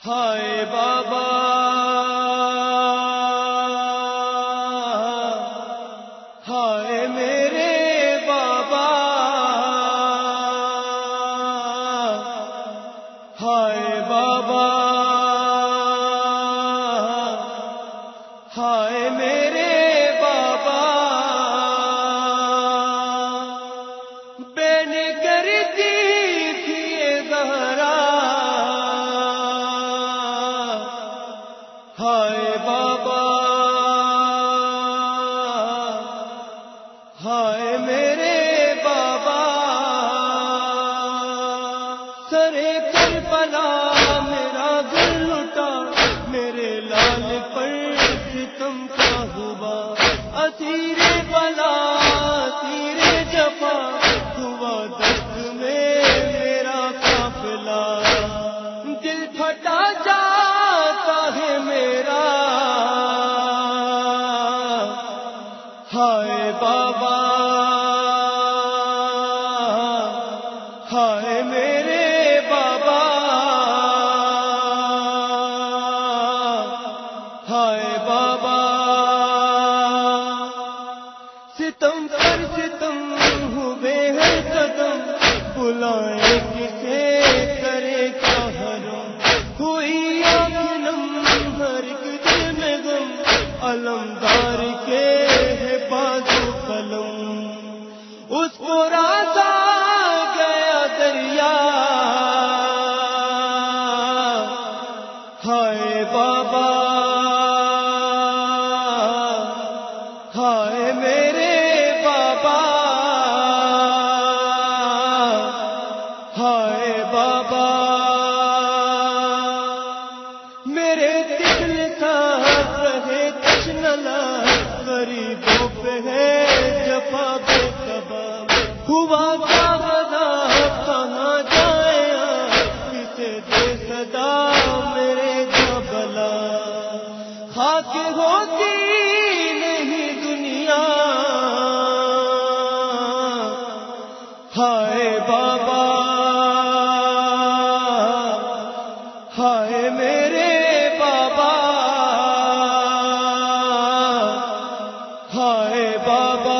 ہائے بابا ہائے میرے بابا ہائے بابا ہائے میرے بابا بین کرتی تھی زہرا ہائے بابا ہائے میرے بابا سرے کربلا میرا دل لٹا میرے لال پر ستم کا ہوا اسیر بلا اسیر جفا ہوا دست میں میرا قافلہ دل پھٹا جاتا ہے میرا ہائے بابا ہائے میرے بابا ہائے بابا ستم پر ستم ہوئے ہیں قدم بلائیں کسے کرے کیا حرم کوئی آنکھ نم ہر ایک دل میں غم علمدار کے ہے بازو قلم اس کو راتا گیا دریا ہائے بابا ہائے میرے بابا ہائے بابا میرے دل ساتھ رہے تشنلا غریبوں پہ ہے جفا بے سبب ہوا کیا عذاب کہاں جائیں کسے دے صدا میرے جبلا خاک ہوتی نہیں دنیا ہائے بابا ہائے میرے بابا ہائے بابا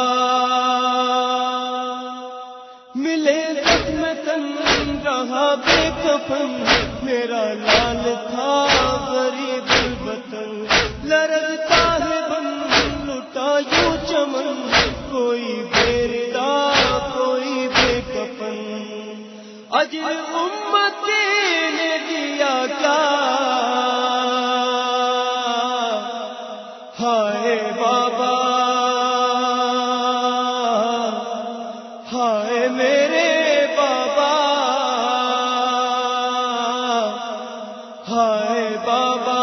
ملے زخم تن رہا بے کفن میرا لال تھا غریب الوطن لرزتا ہے بن لٹا یوں چمن کوئی بے ردا کوئی بے کفن اجر امت نے دیا کیا ہائے بابا ہائے میرے بابا ہائے بابا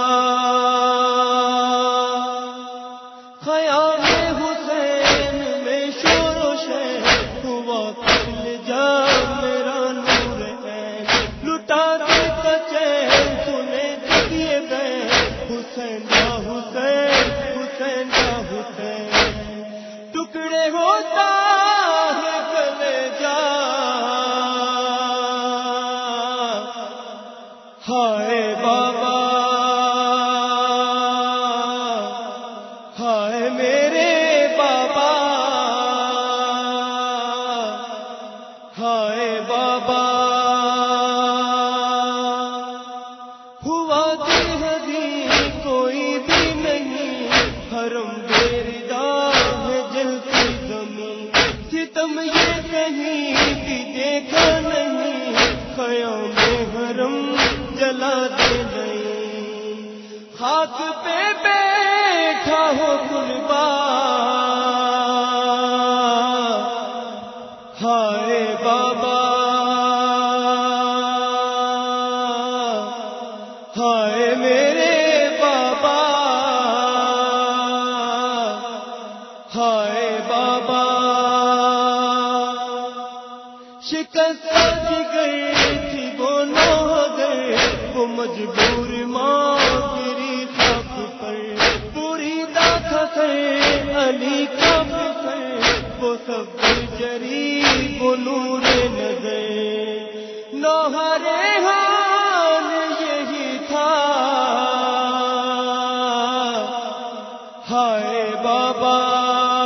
خیام حسین میں شور و شور ہوا قتل جا میرا نور ہے لٹا کے کچین سنے دیے گئے حسین یا حسین حسین یا حسین ٹکڑے ہوتا ہے کلیجا ہائے بابا ہائے میرے بابا ہائے بابا ہوا دیہدی کوئی بھی نہیں حرم بے ردا ہے جلتی زمین ستم یہ کہیں بھی دیکھا نہیں خیام حرم جلا دے نہیں خاک پہ بیٹھا ہو قربا ہائے بابا ہائے میرے بابا ہائے بابا شکست گئی تھی وہ نوگر وہ مجبور ماں گری خاک پر پوری داخت علی کا فکر وہ سب جری وہ نور نظر نوہرے ہاں بابا